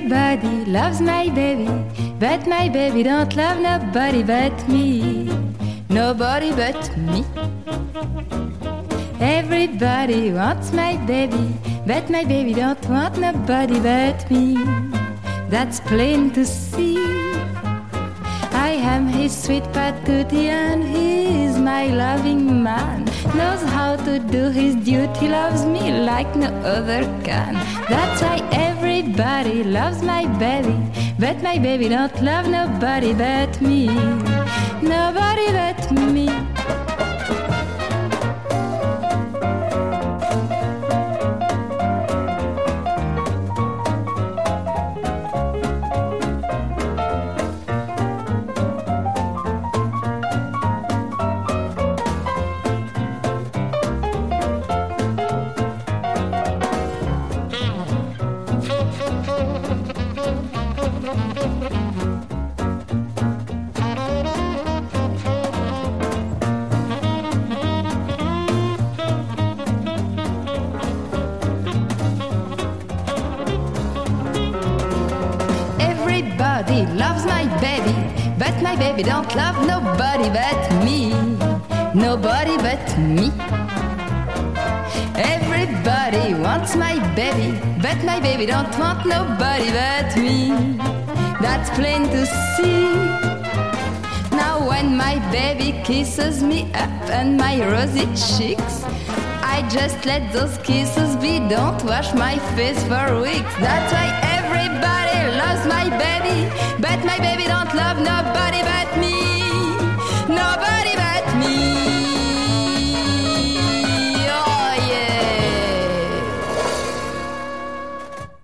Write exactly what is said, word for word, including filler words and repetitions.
Everybody loves my baby, but my baby don't love nobody but me. Nobody but me. Everybody wants my baby, but my baby don't want nobody but me. That's plain to see. I am his sweet patootie and he is my loving man. Knows how to do his duty, loves me like no other can. That's why everybody loves my baby, but my baby don't love nobody but me. Nobody but me. Everybody loves my baby, but my baby don't love nobody but me. Nobody but me. Everybody wants my baby, but my baby don't want nobody but me. That's plain to see. Now when my baby kisses me up and my rosy cheeks, I just let those kisses be, don't wash my face for weeks. That's why everybody loves my baby, but my baby don't love nobody but me.